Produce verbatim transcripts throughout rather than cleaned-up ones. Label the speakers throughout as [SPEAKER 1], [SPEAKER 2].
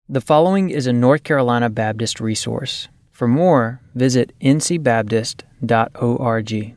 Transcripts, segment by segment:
[SPEAKER 1] The following is a North Carolina Baptist resource. For more, visit n c baptist dot org.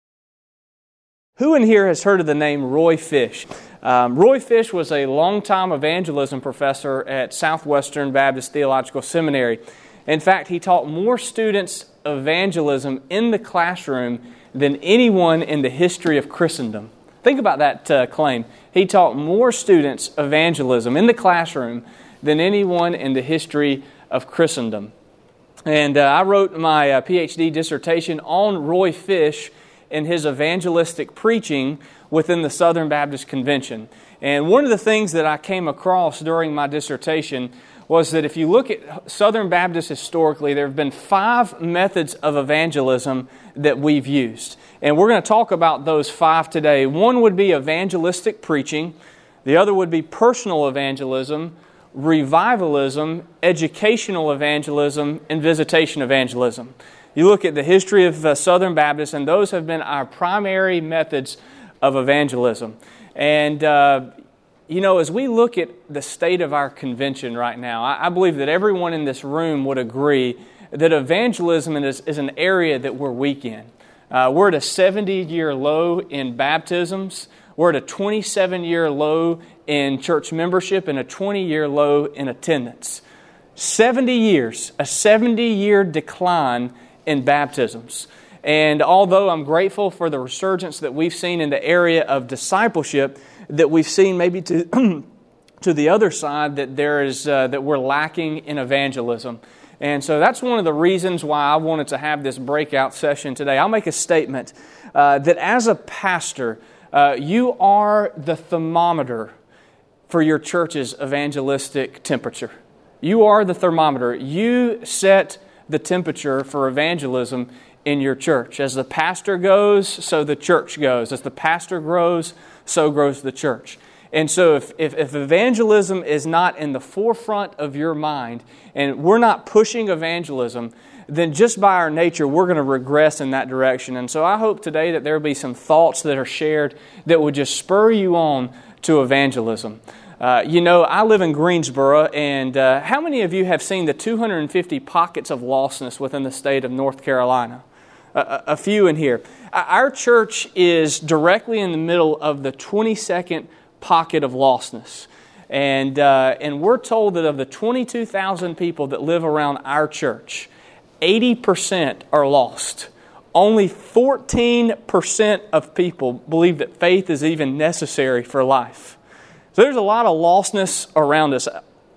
[SPEAKER 2] Who in here has heard of the name Roy Fish? Um, Roy Fish was a longtime evangelism professor at Southwestern Baptist Theological Seminary. In fact, he taught more students evangelism in the classroom than anyone in the history of Christendom. Think about that uh, claim. He taught more students evangelism in the classroom than anyone in the history of Christendom. And uh, I wrote my uh, P H D dissertation on Roy Fish and his evangelistic preaching within the Southern Baptist Convention. And one of the things that I came across during my dissertation was that if you look at Southern Baptists historically, there have been five methods of evangelism that we've used. And we're going to talk about those five today. One would be evangelistic preaching. The other would be personal evangelism, revivalism, educational evangelism, and visitation evangelism. You look at the history of uh, Southern Baptists, and those have been our primary methods of evangelism. And, uh, you know, as we look at the state of our convention right now, I, I believe that everyone in this room would agree that evangelism is, is an area that we're weak in. Uh, we're at a seventy-year low in baptisms. We're at a twenty-seven-year low in church membership and a twenty-year low in attendance. seventy years, a seventy-year decline in baptisms. And although I'm grateful for the resurgence that we've seen in the area of discipleship, that we've seen maybe to to the other side that there is uh, that we're lacking in evangelism. And so that's one of the reasons why I wanted to have this breakout session today. I'll make a statement uh, that as a pastor, uh, you are the thermometer for your church's evangelistic temperature. You are the thermometer. You set the temperature for evangelism in your church. As the pastor goes, so the church goes. As the pastor grows, so grows the church. And so if, if, if evangelism is not in the forefront of your mind, and we're not pushing evangelism, then just by our nature, we're going to regress in that direction. And so I hope today that there will be some thoughts that are shared that would just spur you on to evangelism. Uh, you know, I live in Greensboro, and uh, how many of you have seen the two hundred fifty pockets of lostness within the state of North Carolina? A, a few in here. Our church is directly in the middle of the twenty-second pocket of lostness. And, uh, and we're told that of the twenty-two thousand people that live around our church, eighty percent are lost. Only fourteen percent of people believe that faith is even necessary for life. So there's a lot of lostness around us.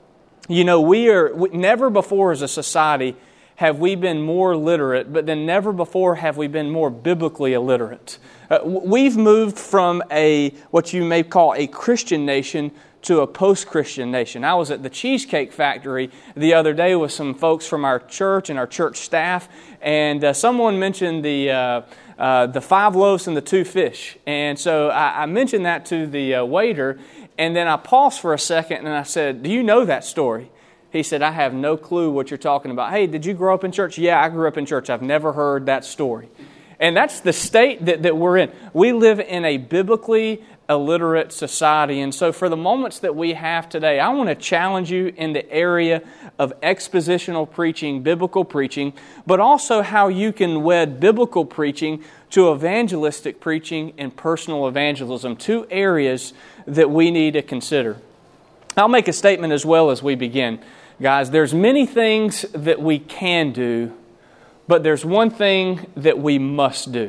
[SPEAKER 2] You know, we are we, never before as a society have we been more literate, but then never before have we been more biblically illiterate. Uh, we've moved from a what you may call a Christian nation to a post-Christian nation. I was at the Cheesecake Factory the other day with some folks from our church and our church staff, and uh, someone mentioned the uh, uh, the five loaves and the two fish. And so I, I mentioned that to the uh, waiter, and then I paused for a second and I said, "Do you know that story?" He said, "I have no clue what you're talking about." "Hey, did you grow up in church?" "Yeah, I grew up in church. I've never heard that story." And that's the state that, that we're in. We live in a biblically illiterate society. And so for the moments that we have today, I want to challenge you in the area of expositional preaching, biblical preaching, but also how you can wed biblical preaching to evangelistic preaching and personal evangelism, two areas that we need to consider. I'll make a statement as well as we begin. Guys, there's many things that we can do, but there's one thing that we must do.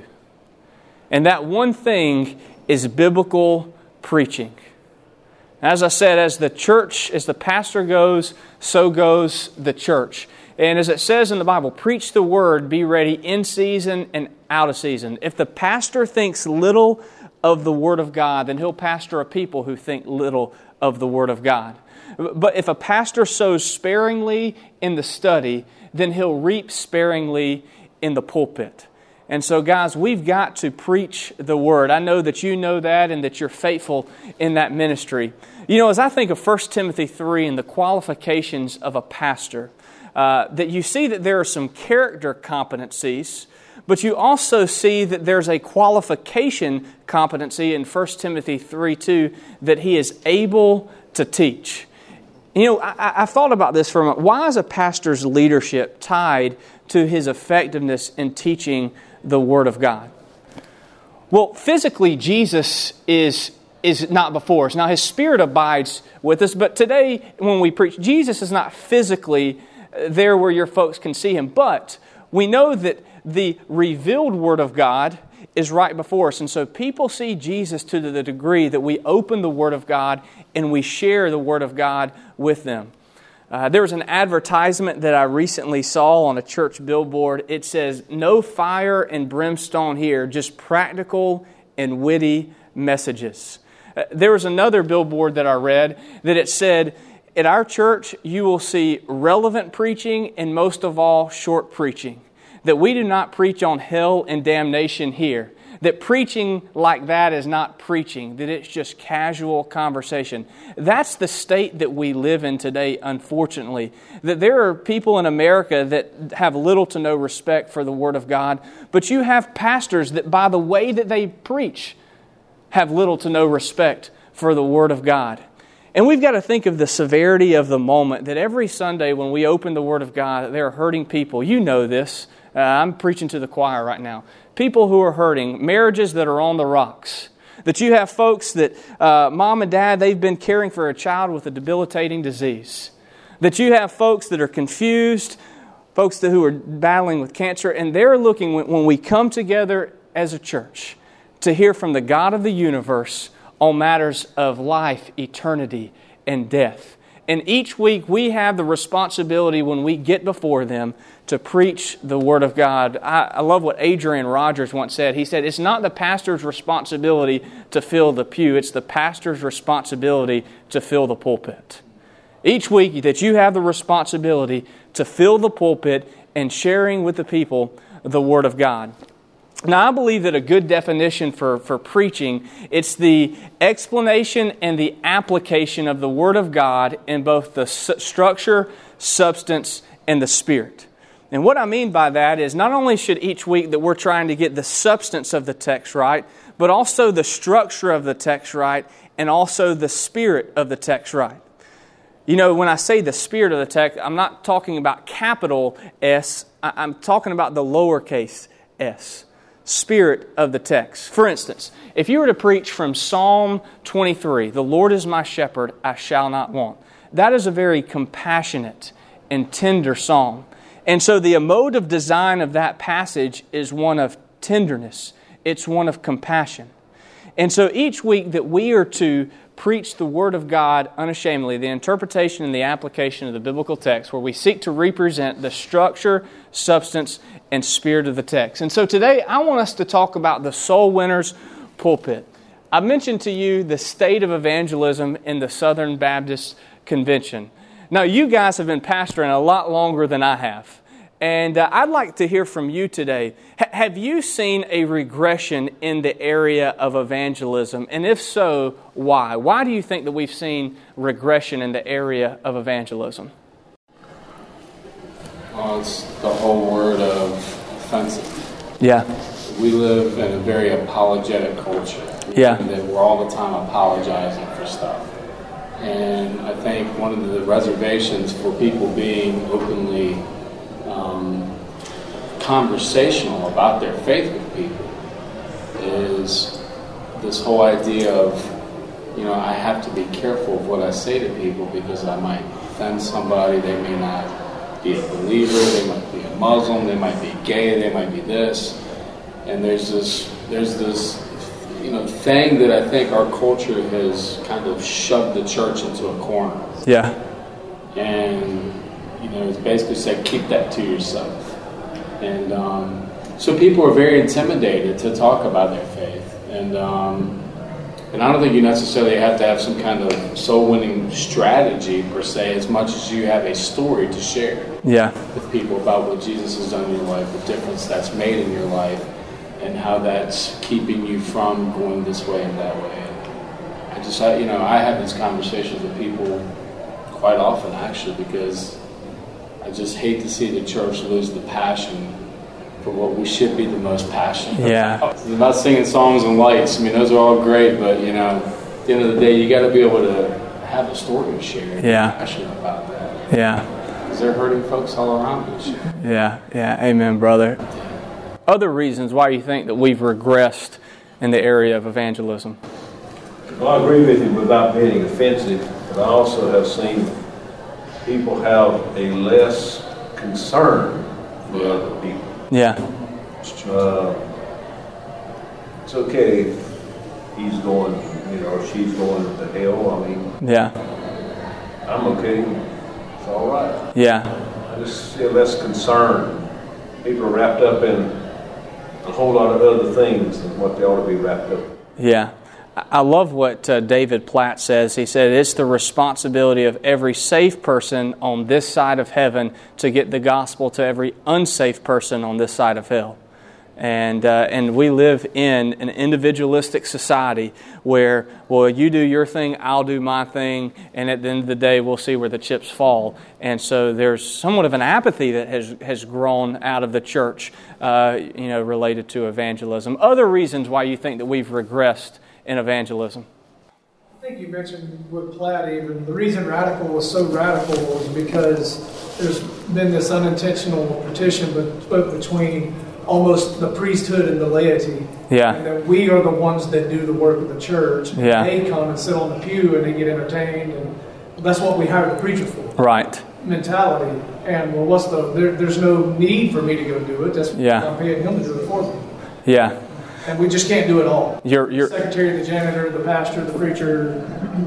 [SPEAKER 2] And that one thing is biblical preaching. As I said, as the church, as the pastor goes, so goes the church. And as it says in the Bible, preach the word, be ready in season and out of season. If the pastor thinks little of the Word of God, then he'll pastor a people who think little of the Word of God. But if a pastor sows sparingly in the study, then he'll reap sparingly in the pulpit. And so, guys, we've got to preach the Word. I know that you know that and that you're faithful in that ministry. You know, as I think of First Timothy three and the qualifications of a pastor, uh, that you see that there are some character competencies, but you also see that there's a qualification competency in First Timothy three two that he is able to teach. You know, I, I've thought about this for a moment. Why is a pastor's leadership tied to his effectiveness in teaching the Word of God? Well, physically, Jesus is is not before us. Now, His Spirit abides with us, but today, when we preach, Jesus is not physically there where your folks can see Him. But we know that the revealed Word of God is right before us. And so people see Jesus to the degree that we open the Word of God and we share the Word of God with them. Uh, there was an advertisement that I recently saw on a church billboard. It says, "No fire and brimstone here, just practical and witty messages." Uh, there was another billboard that I read that it said, "At our church, you will see relevant preaching and most of all, short preaching. That we do not preach on hell and damnation here. That preaching like that is not preaching, that it's just casual conversation." That's the state that we live in today, unfortunately. That there are people in America that have little to no respect for the Word of God, but you have pastors that by the way that they preach have little to no respect for the Word of God. And we've got to think of the severity of the moment, that every Sunday when we open the Word of God, there are hurting people. You know this. Uh, I'm preaching to the choir right now. People who are hurting, marriages that are on the rocks. That you have folks that, uh, mom and dad, they've been caring for a child with a debilitating disease. That you have folks that are confused, folks that, who are battling with cancer, and they're looking, when, when we come together as a church, to hear from the God of the universe on matters of life, eternity, and death. And each week we have the responsibility when we get before them to preach the Word of God. I, I love what Adrian Rogers once said. He said, "It's not the pastor's responsibility to fill the pew. It's the pastor's responsibility to fill the pulpit." Each week that you have the responsibility to fill the pulpit and sharing with the people the Word of God. Now, I believe that a good definition for, for preaching, it's the explanation and the application of the Word of God in both the su- structure, substance, and the Spirit. And what I mean by that is not only should each week that we're trying to get the substance of the text right, but also the structure of the text right, and also the spirit of the text right. You know, when I say the spirit of the text, I'm not talking about capital S, I'm talking about the lowercase s. Spirit of the text. For instance, if you were to preach from Psalm twenty-three, "The Lord is my shepherd, I shall not want." That is a very compassionate and tender psalm. And so the emotive design of that passage is one of tenderness. It's one of compassion. And so each week that we are to preach the Word of God unashamedly, the interpretation and the application of the biblical text, where we seek to represent the structure, substance, and spirit of the text. And so today I want us to talk about the soul winner's pulpit. I mentioned to you the state of evangelism in the Southern Baptist Convention. Now, you guys have been pastoring a lot longer than I have. And uh, I'd like to hear from you today. H- have you seen a regression in the area of evangelism? And if so, why? Why do you think that we've seen regression in the area of evangelism?
[SPEAKER 3] Well, it's the whole word of offensive.
[SPEAKER 2] Yeah.
[SPEAKER 3] We live in a very apologetic culture.
[SPEAKER 2] Yeah.
[SPEAKER 3] And that we're all the time apologizing for stuff. And I think one of the reservations for people being openly um, conversational about their faith with people is this whole idea of, you know, I have to be careful of what I say to people because I might offend somebody. They may not be a believer, they might be a Muslim, they might be gay, they might be this. And there's this, there's this, you know, thing that I think our culture has kind of shoved the church into a corner.
[SPEAKER 2] Yeah.
[SPEAKER 3] And, you know, it's basically said, keep that to yourself. And um, so people are very intimidated to talk about their faith. And um, and I don't think you necessarily have to have some kind of soul-winning strategy per se, as much as you have a story to share
[SPEAKER 2] yeah. with
[SPEAKER 3] people about what Jesus has done in your life, the difference that's made in your life, and how that's keeping you from going this way and that way. And I just, I, you know, I have these conversations with people quite often, actually, because I just hate to see the church lose the passion for what we should be the most passionate
[SPEAKER 2] yeah.
[SPEAKER 3] about. It's about singing songs and lights. I mean, those are all great, but, you know, at the end of the day, you got to be able to have a story to share and
[SPEAKER 2] Yeah.
[SPEAKER 3] be passionate about that.
[SPEAKER 2] Yeah.
[SPEAKER 3] Because they're hurting folks all around us.
[SPEAKER 2] Yeah. Yeah. Amen, brother. Other reasons why you think that we've regressed in the area of evangelism?
[SPEAKER 4] Well, I agree with you without being offensive, but I also have seen people have a less concern for other people.
[SPEAKER 2] Yeah.
[SPEAKER 4] Uh, it's okay if he's going, you know, or she's going to hell. I mean,
[SPEAKER 2] Yeah.
[SPEAKER 4] I'm okay. It's all right.
[SPEAKER 2] Yeah.
[SPEAKER 4] I just see less concern. People are wrapped up in a whole lot of other things than what they ought to be wrapped up in.
[SPEAKER 2] Yeah. I love what uh, David Platt says. He said, it's the responsibility of every safe person on this side of heaven to get the gospel to every unsafe person on this side of hell. And uh, and we live in an individualistic society where, well, you do your thing, I'll do my thing, and at the end of the day, we'll see where the chips fall. And so there's somewhat of an apathy that has has grown out of the church, uh, you know, related to evangelism. Other reasons why you think that we've regressed in evangelism?
[SPEAKER 5] I think you mentioned with Platt even, the reason radical was so radical was because there's been this unintentional partition but between almost the priesthood and the laity.
[SPEAKER 2] Yeah.
[SPEAKER 5] And that we are the ones that do the work of the church.
[SPEAKER 2] Yeah.
[SPEAKER 5] They come and sit on the pew and they get entertained, and that's what we hired the preacher for.
[SPEAKER 2] Right.
[SPEAKER 5] Mentality. And well, what's the, there, there's no need for me to go do it. That's
[SPEAKER 2] Yeah.
[SPEAKER 5] I'm paying him to do it for me.
[SPEAKER 2] Yeah.
[SPEAKER 5] And we just can't do it all.
[SPEAKER 2] You're, you're,
[SPEAKER 5] the secretary, the janitor, the pastor, the preacher,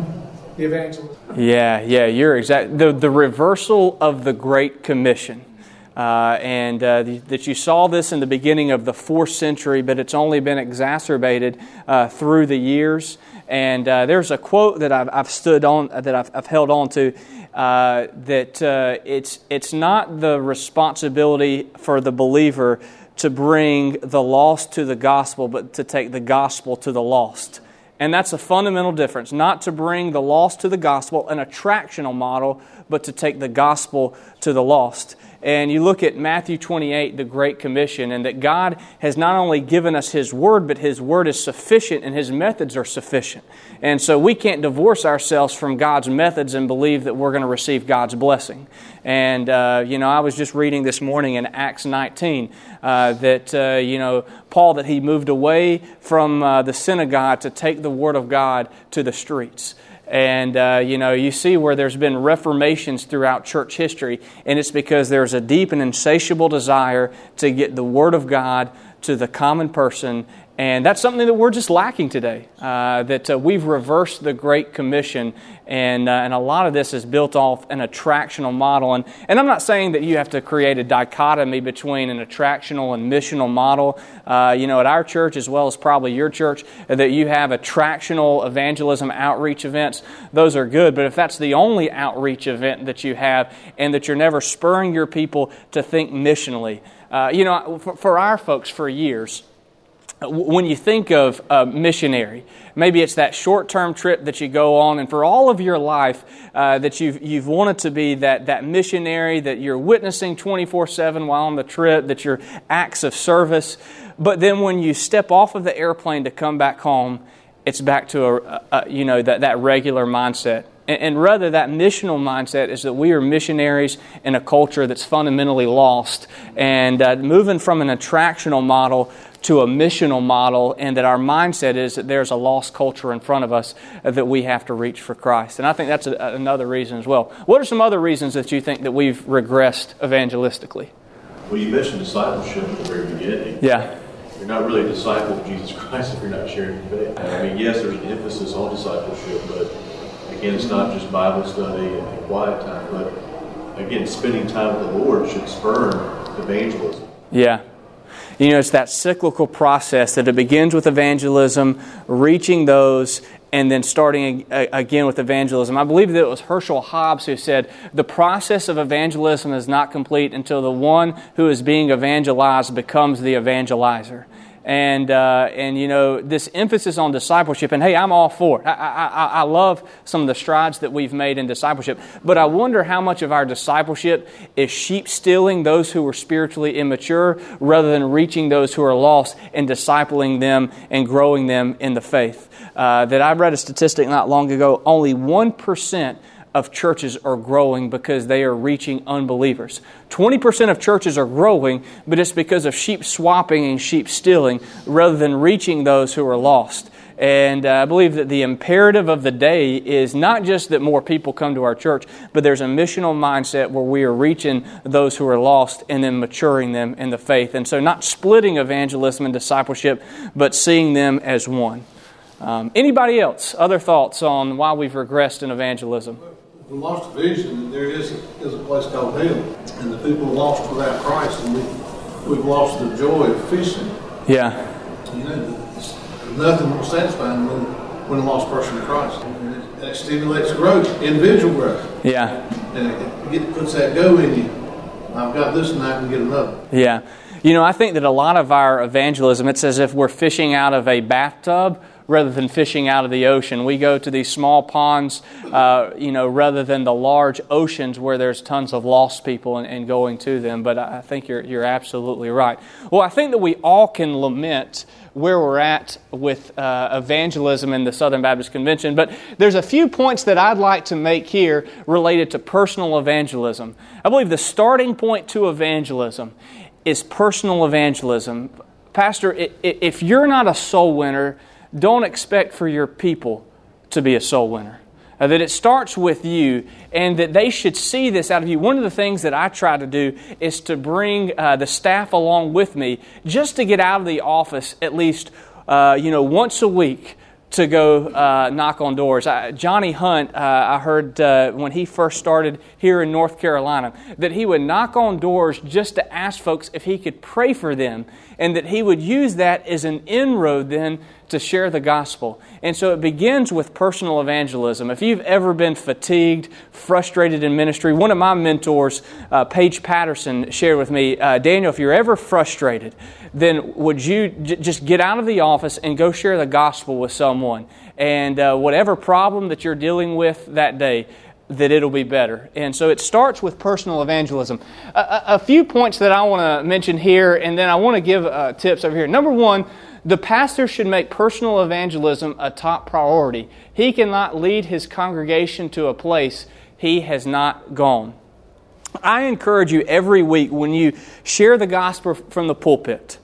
[SPEAKER 5] the evangelist.
[SPEAKER 2] Yeah, yeah, you're exact. The the reversal of the Great Commission, uh, and uh, the, that you saw this in the beginning of the fourth century, but it's only been exacerbated uh, through the years. And uh, there's a quote that I've, I've stood on, that I've, I've held on to, uh, that uh, it's it's not the responsibility for the believer to bring the lost to the gospel, but to take the gospel to the lost. And that's a fundamental difference. Not to bring the lost to the gospel, an attractional model, but to take the gospel to the lost. And you look at Matthew twenty-eight, the Great Commission, and that God has not only given us His Word, but His Word is sufficient and His methods are sufficient. And so we can't divorce ourselves from God's methods and believe that we're going to receive God's blessing. And, uh, you know, I was just reading this morning in Acts nineteen uh, that, uh, you know, Paul, that he moved away from uh, the synagogue to take the Word of God to the streets. And, uh, you know, you see where there's been reformations throughout church history, and it's because there's a deep and insatiable desire to get the Word of God to the common person. And that's something that we're just lacking today, uh, that uh, we've reversed the Great Commission, and uh, and a lot of this is built off an attractional model. And, and I'm not saying that you have to create a dichotomy between an attractional and missional model. Uh, you know, at our church, as well as probably your church, that you have attractional evangelism outreach events. Those are good, but if that's the only outreach event that you have, and that you're never spurring your people to think missionally, uh, you know, for, for our folks for years, when you think of a missionary, maybe it's that short-term trip that you go on, and for all of your life uh, that you've you've wanted to be that that missionary, that you're witnessing twenty-four seven while on the trip, that you're acts of service. But then when you step off of the airplane to come back home, it's back to a, a you know that that regular mindset. And, and rather, that missional mindset is that we are missionaries in a culture that's fundamentally lost, and uh, moving from an attractional model to a missional model, and that our mindset is that there's a lost culture in front of us that we have to reach for Christ. And I think that's a, another reason as well. What are some other reasons that you think that we've regressed evangelistically?
[SPEAKER 6] Well, you mentioned discipleship at the very beginning.
[SPEAKER 2] Yeah.
[SPEAKER 6] You're not really a disciple of Jesus Christ if you're not sharing your faith. I mean, yes, there's an emphasis on discipleship, but again, it's not just Bible study and quiet time, but again, spending time with the Lord should spur evangelism.
[SPEAKER 2] Yeah. You know, it's that cyclical process that it begins with evangelism, reaching those, and then starting again with evangelism. I believe that it was Herschel Hobbs who said, the process of evangelism is not complete until the one who is being evangelized becomes the evangelizer. And, uh, and you know, this emphasis on discipleship, and hey, I'm all for it. I, I, I love some of the strides that we've made in discipleship, but I wonder how much of our discipleship is sheep stealing those who are spiritually immature rather than reaching those who are lost and discipling them and growing them in the faith. Uh, that I read a statistic not long ago, only one percent of churches are growing because they are reaching unbelievers. twenty percent of churches are growing, but it's because of sheep swapping and sheep stealing rather than reaching those who are lost. And uh, I believe that the imperative of the day is not just that more people come to our church, but there's a missional mindset where we are reaching those who are lost and then maturing them in the faith. And so not splitting evangelism and discipleship, but seeing them as one. Um, anybody else? Other thoughts on why we've regressed in evangelism?
[SPEAKER 7] We lost the vision. There is is a place called hell, and the people are lost without Christ, and we we've lost the joy of fishing.
[SPEAKER 2] Yeah.
[SPEAKER 7] You know, there's nothing more satisfying when when a lost person in Christ. And it, it stimulates growth, individual growth.
[SPEAKER 2] Yeah.
[SPEAKER 7] And it, it puts that go in you. I've got this, and I can get another.
[SPEAKER 2] Yeah. You know, I think that a lot of our evangelism, it's as if we're fishing out of a bathtub rather than fishing out of the ocean. We go to these small ponds, uh, you know, rather than the large oceans where there's tons of lost people and, and going to them. But I think you're you're absolutely right. Well, I think that we all can lament where we're at with uh, evangelism in the Southern Baptist Convention. But there's a few points that I'd like to make here related to personal evangelism. I believe the starting point to evangelism is personal evangelism. Pastor, if you're not a soul winner, don't expect for your people to be a soul winner. Uh, that it starts with you, and that they should see this out of you. One of the things that I try to do is to bring uh, the staff along with me just to get out of the office at least uh, you know, once a week to go uh, knock on doors. I, Johnny Hunt, uh, I heard uh, when he first started here in North Carolina, that he would knock on doors just to ask folks if he could pray for them, and that he would use that as an inroad then to share the gospel. And so it begins with personal evangelism. If you've ever been fatigued, frustrated in ministry, one of my mentors, uh, Paige Patterson, shared with me, uh, Daniel, if you're ever frustrated, then would you j- just get out of the office and go share the gospel with someone? And uh, whatever problem that you're dealing with that day, that it'll be better. And so it starts with personal evangelism. A, a, a few points that I want to mention here, and then I want to give uh, tips over here. Number one, the pastor should make personal evangelism a top priority. He cannot lead his congregation to a place he has not gone. I encourage you every week when you share the gospel from the pulpit,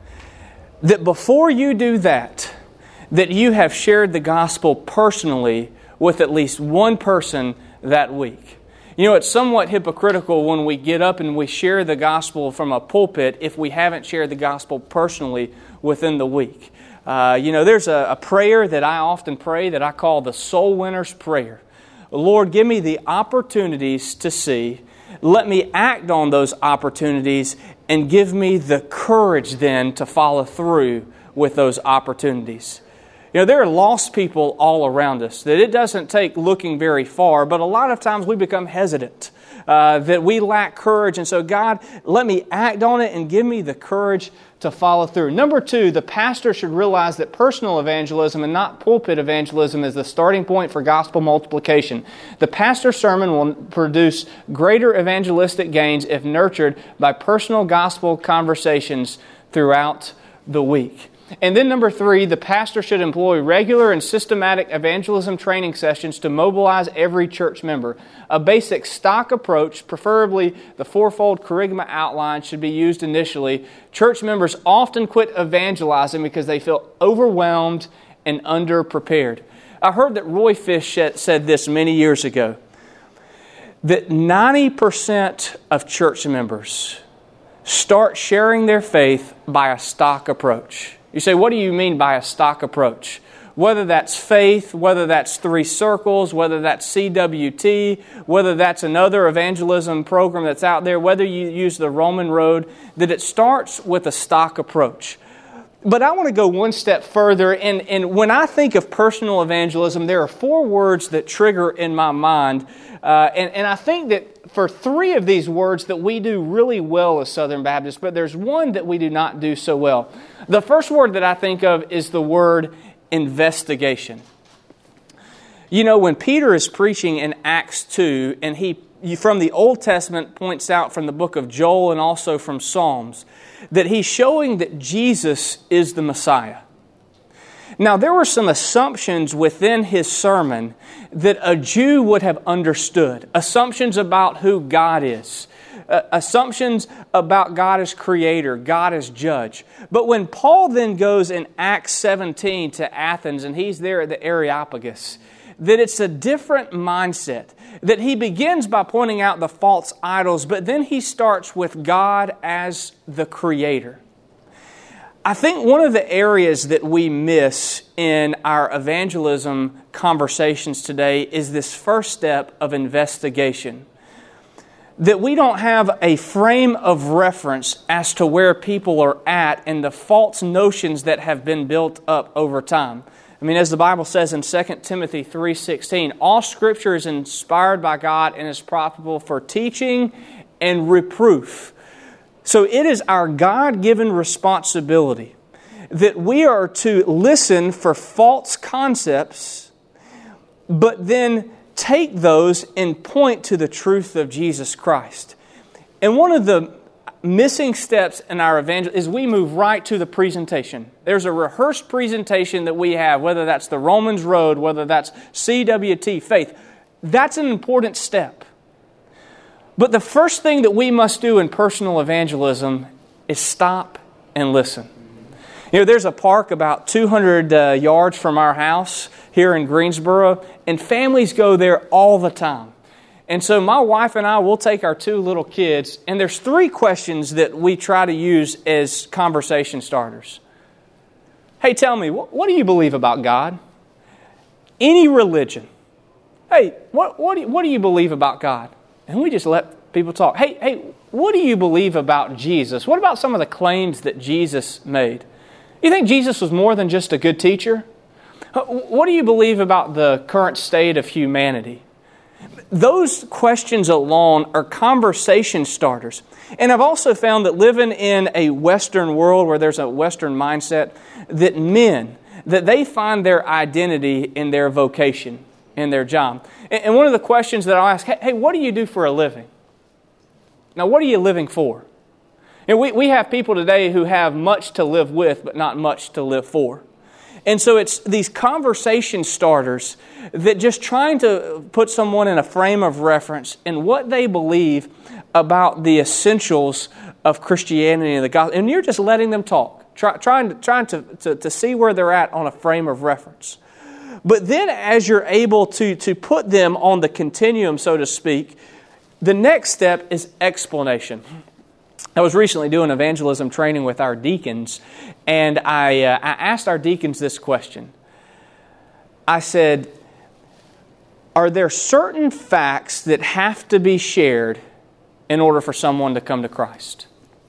[SPEAKER 2] that before you do that, that you have shared the gospel personally with at least one person that week. You know, it's somewhat hypocritical when we get up and we share the gospel from a pulpit if we haven't shared the gospel personally within the week. Uh, you know, there's a, a prayer that I often pray that I call the soul winner's prayer. Lord, give me the opportunities to see. Let me act on those opportunities and give me the courage then to follow through with those opportunities. You know, there are lost people all around us, that it doesn't take looking very far, but a lot of times we become hesitant, uh, that we lack courage. And so, God, let me act on it and give me the courage to follow through. Number two, the pastor should realize that personal evangelism and not pulpit evangelism is the starting point for gospel multiplication. The pastor's sermon will produce greater evangelistic gains if nurtured by personal gospel conversations throughout the week. And then number three, the pastor should employ regular and systematic evangelism training sessions to mobilize every church member. A basic stock approach, preferably the fourfold charisma outline, should be used initially. Church members often quit evangelizing because they feel overwhelmed and underprepared. I heard that Roy Fish said this many years ago, that ninety percent of church members start sharing their faith by a stock approach. You say, what do you mean by a stock approach? Whether that's faith, whether that's Three Circles, whether that's C W T, whether that's another evangelism program that's out there, whether you use the Roman Road, that it starts with a stock approach. But I want to go one step further, and, and when I think of personal evangelism, there are four words that trigger in my mind, uh, and, and I think that for three of these words that we do really well as Southern Baptists, but there's one that we do not do so well. The first word that I think of is the word investigation. You know, when Peter is preaching in Acts two, and he from the Old Testament points out from the book of Joel and also from Psalms, that he's showing that Jesus is the Messiah. Now, there were some assumptions within his sermon that a Jew would have understood. Assumptions about who God is. Uh, assumptions about God as creator, God as judge. But when Paul then goes in Acts seventeen to Athens, and he's there at the Areopagus, that it's a different mindset. That he begins by pointing out the false idols, but then he starts with God as the creator. I think one of the areas that we miss in our evangelism conversations today is this first step of investigation. That we don't have a frame of reference as to where people are at and the false notions that have been built up over time. I mean, as the Bible says in Second Timothy three sixteen, all Scripture is inspired by God and is profitable for teaching and reproof. So it is our God-given responsibility that we are to listen for false concepts, but then take those and point to the truth of Jesus Christ. And one of the missing steps in our evangelism is we move right to the presentation. There's a rehearsed presentation that we have, whether that's the Romans Road, whether that's C W T, faith. That's an important step. But the first thing that we must do in personal evangelism is stop and listen. You know, there's a park about two hundred uh, yards from our house here in Greensboro, and families go there all the time. And so my wife and I will take our two little kids, and there's three questions that we try to use as conversation starters. Hey, tell me, what, what do you believe about God? Any religion. Hey, what what do you, what do you believe about God? And we just let people talk. Hey, hey, what do you believe about Jesus? What about some of the claims that Jesus made? You think Jesus was more than just a good teacher? What do you believe about the current state of humanity? Those questions alone are conversation starters. And I've also found that living in a Western world where there's a Western mindset, that men, that they find their identity in their vocation, in their job. And one of the questions that I'll ask, hey, what do you do for a living? Now, what are you living for? And we, we have people today who have much to live with, but not much to live for. And so it's these conversation starters that just trying to put someone in a frame of reference in what they believe about the essentials of Christianity and the gospel. And you're just letting them talk, try, trying, to, trying to, to, to see where they're at on a frame of reference. But then as you're able to, to put them on the continuum, so to speak, the next step is explanation. I was recently doing evangelism training with our deacons, and I, uh, I asked our deacons this question. I said, are there certain facts that have to be shared in order for someone to come to Christ?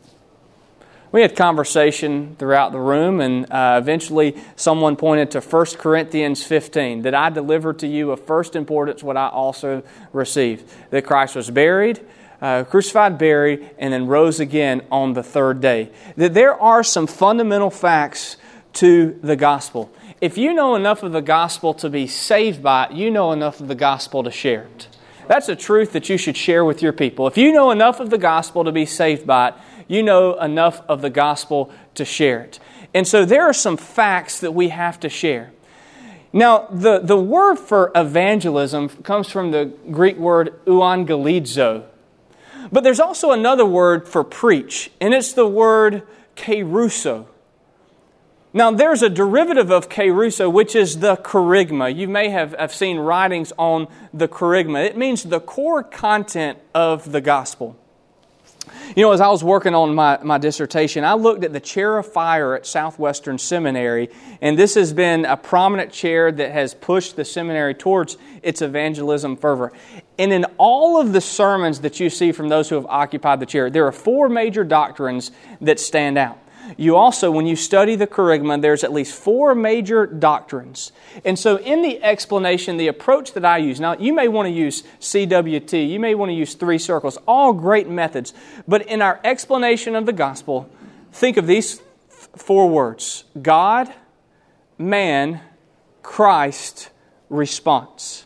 [SPEAKER 2] We had conversation throughout the room, and uh, eventually someone pointed to First Corinthians fifteen, that I delivered to you of first importance what I also received, that Christ was buried, Uh, crucified, buried, and then rose again on the third day. That there are some fundamental facts to the gospel. If you know enough of the gospel to be saved by it, you know enough of the gospel to share it. That's a truth that you should share with your people. If you know enough of the gospel to be saved by it, you know enough of the gospel to share it. And so there are some facts that we have to share. Now, the, the word for evangelism comes from the Greek word euangelizo. But there's also another word for preach, and it's the word kerusso. Now, there's a derivative of kerusso, which is the kerygma. You may have, have seen writings on the kerygma. It means the core content of the gospel. You know, as I was working on my, my dissertation, I looked at the chair of fire at Southwestern Seminary, and this has been a prominent chair that has pushed the seminary towards its evangelism fervor. And in all of the sermons that you see from those who have occupied the chair, there are four major doctrines that stand out. you also, when you study the Kerygma, there's at least four major doctrines. And so in the explanation, the approach that I use, now you may want to use C W T, you may want to use three circles, all great methods. But in our explanation of the gospel, think of these four words: God, man, Christ, response.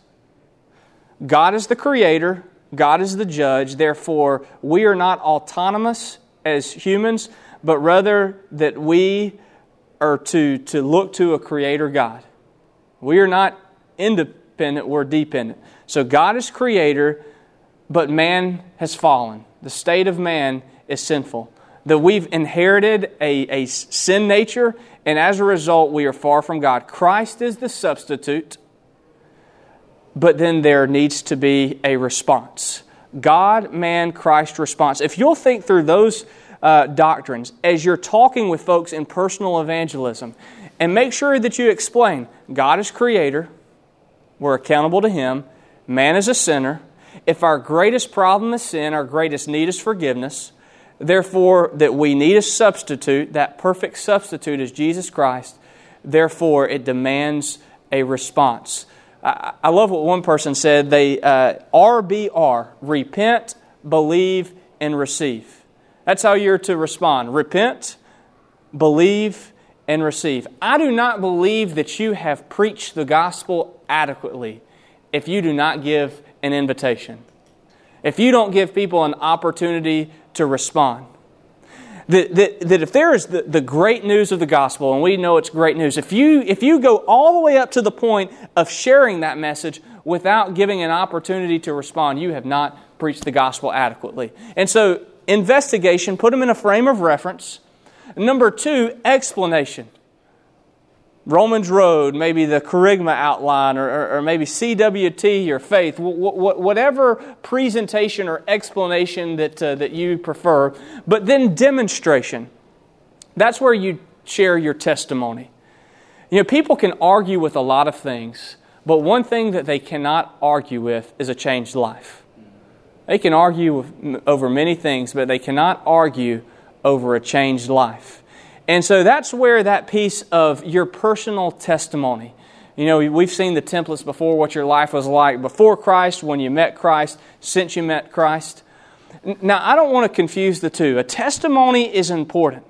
[SPEAKER 2] God is the creator, God is the judge, therefore we are not autonomous as humans, but rather that we are to, to look to a creator God. We are not independent, we're dependent. So God is creator, but man has fallen. The state of man is sinful. That we've inherited a, a sin nature, and as a result, we are far from God. Christ is the substitute, but then there needs to be a response. God, man, Christ response. If you'll think through those uh, doctrines as you're talking with folks in personal evangelism, and make sure that you explain, God is creator, we're accountable to Him, man is a sinner. If our greatest problem is sin, our greatest need is forgiveness, therefore, that we need a substitute, that perfect substitute is Jesus Christ. Therefore, it demands a response. I, I love what one person said. They uh, R B R, repent, believe, and receive. That's how you're to respond. Repent, believe, and receive. I do not believe that you have preached the gospel adequately if you do not give an invitation. If you don't give people an opportunity to respond. That, that, that if there is the, the great news of the gospel, and we know it's great news, if you, if you go all the way up to the point of sharing that message without giving an opportunity to respond, you have not preached the gospel adequately. And so, investigation, put them in a frame of reference. Number two, explanation. Romans Road, maybe the Kerygma outline, or, or, or maybe C W T, your faith, w- w- whatever presentation or explanation that uh, that you prefer. But then demonstration. That's where you share your testimony. You know, people can argue with a lot of things, but one thing that they cannot argue with is a changed life. They can argue with, over many things, but they cannot argue over a changed life. And so that's where that piece of your personal testimony. You know, we've seen the templates before, what your life was like before Christ, when you met Christ, since you met Christ. Now, I don't want to confuse the two. A testimony is important.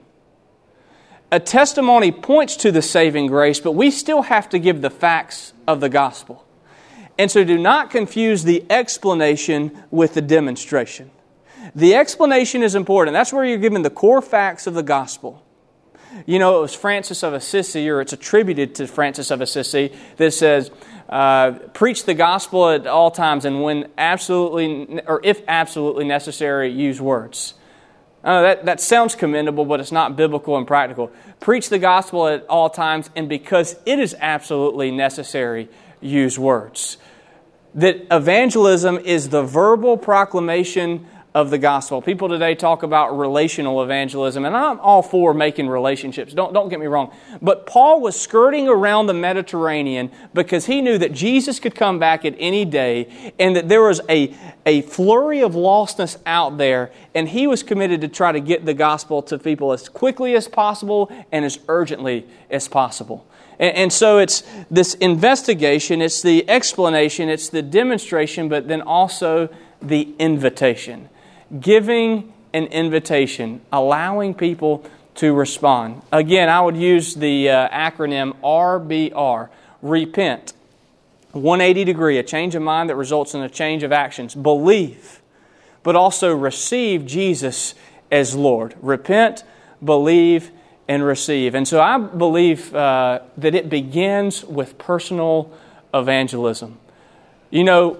[SPEAKER 2] A testimony points to the saving grace, but we still have to give the facts of the gospel. And so do not confuse the explanation with the demonstration. The explanation is important. That's where you're given the core facts of the gospel. You know, it was Francis of Assisi, or it's attributed to Francis of Assisi, that says, uh, preach the gospel at all times, and when absolutely, or if absolutely necessary, use words. Uh, that, that sounds commendable, but it's not biblical and practical. Preach the gospel at all times, and because it is absolutely necessary, use words. That evangelism is the verbal proclamation of the gospel. People today talk about relational evangelism, and I'm all for making relationships. Don't, don't get me wrong. But Paul was skirting around the Mediterranean because he knew that Jesus could come back at any day, and that there was a, a flurry of lostness out there, and he was committed to try to get the gospel to people as quickly as possible and as urgently as possible. And, and so it's this investigation, it's the explanation, it's the demonstration, but then also the invitation. Giving an invitation, allowing people to respond. Again, I would use the uh, acronym R B R. Repent. one hundred eighty degree, a change of mind that results in a change of actions. Believe, but also receive Jesus as Lord. Repent, believe, and receive. And so I believe uh, that it begins with personal evangelism. You know,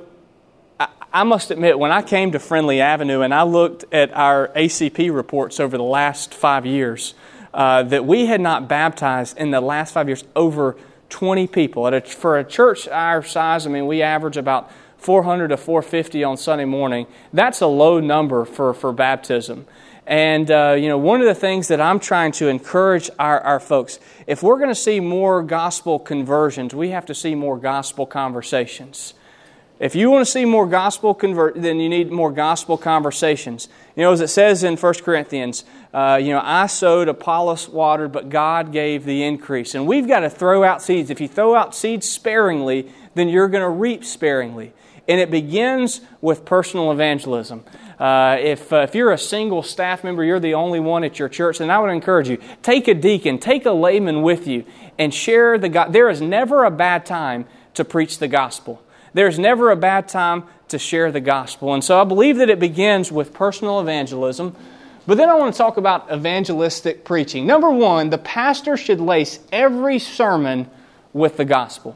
[SPEAKER 2] I must admit, when I came to Friendly Avenue and I looked at our A C P reports over the last five years, uh, that we had not baptized in the last five years over twenty people. At a, for a church our size, I mean, we average about four hundred to four hundred fifty on Sunday morning. That's a low number for, for baptism. And, uh, you know, one of the things that I'm trying to encourage our, our folks, if we're going to see more gospel conversions, we have to see more gospel conversations. If you want to see more gospel convert, then you need more gospel conversations. You know, as it says in First Corinthians, uh, you know, I sowed, Apollos watered, but God gave the increase. And we've got to throw out seeds. If you throw out seeds sparingly, then you're going to reap sparingly. And it begins with personal evangelism. Uh, if uh, if you're a single staff member, you're the only one at your church, then I would encourage you, take a deacon, take a layman with you, and share the gospel. There is never a bad time to preach the gospel. There's never a bad time to share the gospel. And so I believe that it begins with personal evangelism. But then I want to talk about evangelistic preaching. Number one, the pastor should lace every sermon with the gospel.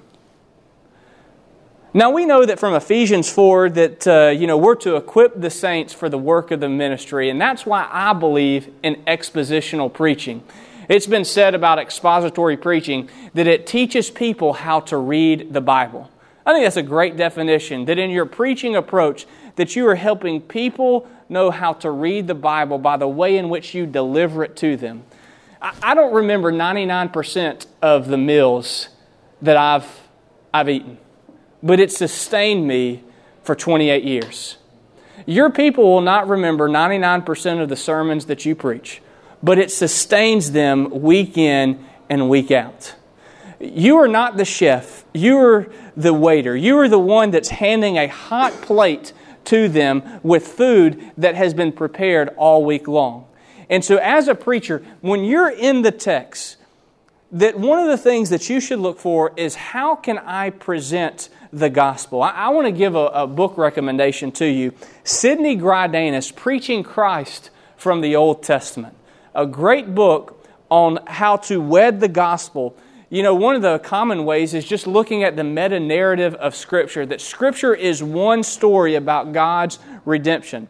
[SPEAKER 2] Now we know that from Ephesians four that uh, you know we're to equip the saints for the work of the ministry, and that's why I believe in expositional preaching. It's been said about expository preaching that it teaches people how to read the Bible. I think that's a great definition, that in your preaching approach, that you are helping people know how to read the Bible by the way in which you deliver it to them. I, I don't remember ninety-nine percent of the meals that I've I've eaten, but it sustained me for twenty-eight years. Your people will not remember ninety-nine percent of the sermons that you preach, but it sustains them week in and week out. You are not the chef. You are the waiter. You are the one that's handing a hot plate to them with food that has been prepared all week long. And so as a preacher, when you're in the text, that one of the things that you should look for is how can I present the gospel? I, I want to give a, a book recommendation to you. Sidney Greidanus, Preaching Christ from the Old Testament. A great book on how to wed the gospel. You know, one of the common ways is just looking at the meta-narrative of Scripture, that Scripture is one story about God's redemption.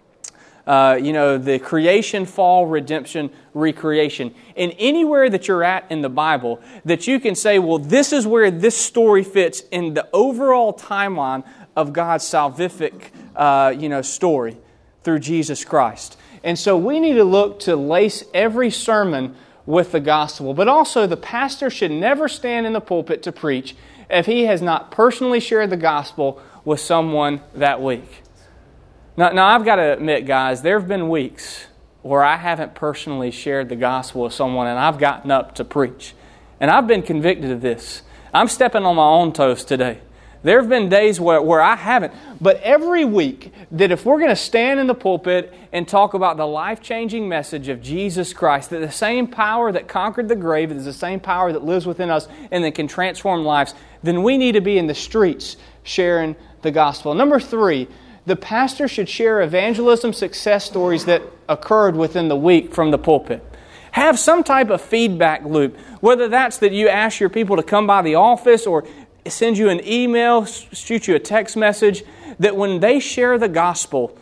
[SPEAKER 2] Uh, you know, the creation, fall, redemption, recreation. And anywhere that you're at in the Bible, that you can say, well, this is where this story fits in the overall timeline of God's salvific, uh, you know, story through Jesus Christ. And so we need to look to lace every sermon with the gospel. But also, the pastor should never stand in the pulpit to preach if he has not personally shared the gospel with someone that week. Now, now I've got to admit, guys, there have been weeks where I haven't personally shared the gospel with someone and I've gotten up to preach. And I've been convicted of this. I'm stepping on my own toes today. There have been days where, where I haven't. But every week, that if we're going to stand in the pulpit and talk about the life-changing message of Jesus Christ, that the same power that conquered the grave is the same power that lives within us and that can transform lives, then we need to be in the streets sharing the gospel. Number three, the pastor should share evangelism success stories that occurred within the week from the pulpit. Have some type of feedback loop, whether that's that you ask your people to come by the office or send you an email, shoot you a text message, that when they share the gospel,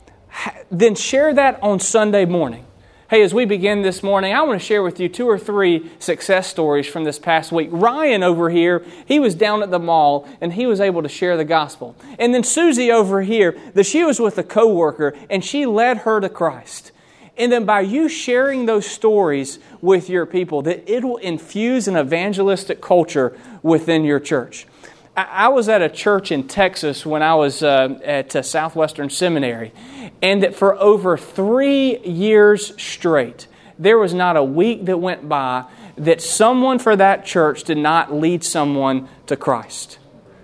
[SPEAKER 2] then share that on Sunday morning. Hey, as we begin this morning, I want to share with you two or three success stories from this past week. Ryan over here, he was down at the mall and he was able to share the gospel. And then Susie over here, that she was with a coworker and she led her to Christ. And then by you sharing those stories with your people, that it will infuse an evangelistic culture within your church. I was at a church in Texas when I was uh, at uh, Southwestern Seminary, and that for over three years straight, there was not a week that went by that someone for that church did not lead someone to Christ.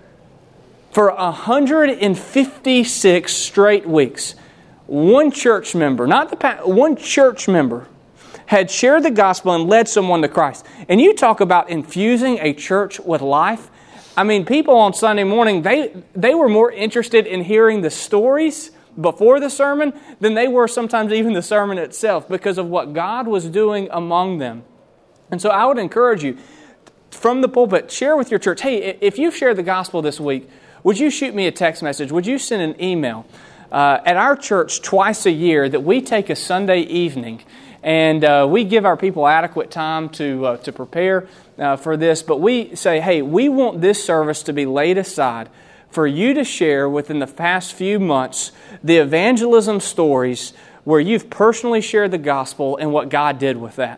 [SPEAKER 2] For one hundred fifty-six straight weeks, one church member, not the pa- one church member, had shared the gospel and led someone to Christ. And you talk about infusing a church with life. I mean, people on Sunday morning, they they were more interested in hearing the stories before the sermon than they were sometimes even the sermon itself, because of what God was doing among them. And so I would encourage you, from the pulpit, share with your church, hey, if you've shared the gospel this week, would you shoot me a text message? Would you send an email? Uh, at our church, twice a year, that we take a Sunday evening and uh, we give our people adequate time to uh, to prepare uh, for this. But we say, hey, we want this service to be laid aside for you to share within the past few months the evangelism stories where you've personally shared the gospel and what God did with that.